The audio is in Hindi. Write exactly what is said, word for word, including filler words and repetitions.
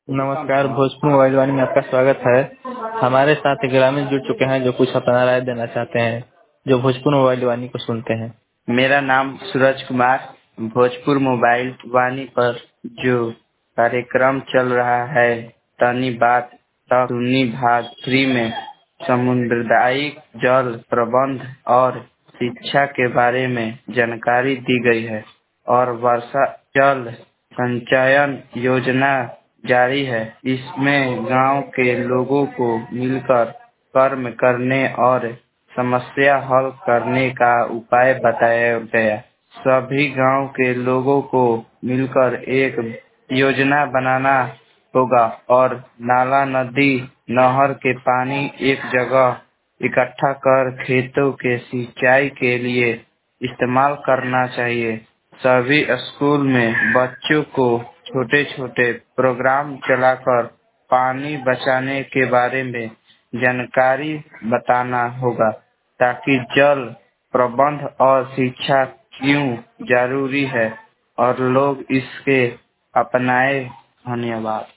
नमस्कार, भोजपुर मोबाइल वाणी में आपका स्वागत है। हमारे साथ एक ग्रामीण जुड़ चुके हैं जो कुछ अपना राय देना चाहते हैं, जो भोजपुर मोबाइल वाणी को सुनते हैं। मेरा नाम सूरज कुमार। भोजपुर मोबाइल वाणी पर जो कार्यक्रम चल रहा है, तनी बात तक सुन्नी भाग थ्री में सामुदायिक जल प्रबंध और शिक्षा के बारे में जानकारी दी गई है और वर्षा जल संचयन योजना जारी है। इसमें गांव के लोगों को मिलकर कर्म करने और समस्या हल करने का उपाय बताया गया। सभी गांव के लोगों को मिलकर एक योजना बनाना होगा और नाला, नदी, नहर के पानी एक जगह इकट्ठा कर खेतों के सिंचाई के लिए इस्तेमाल करना चाहिए। सभी स्कूल में बच्चों को छोटे छोटे प्रोग्राम चलाकर पानी बचाने के बारे में जानकारी बताना होगा, ताकि जल प्रबंध और शिक्षा क्यों जरूरी है और लोग इसके अपनाए। धन्यवाद।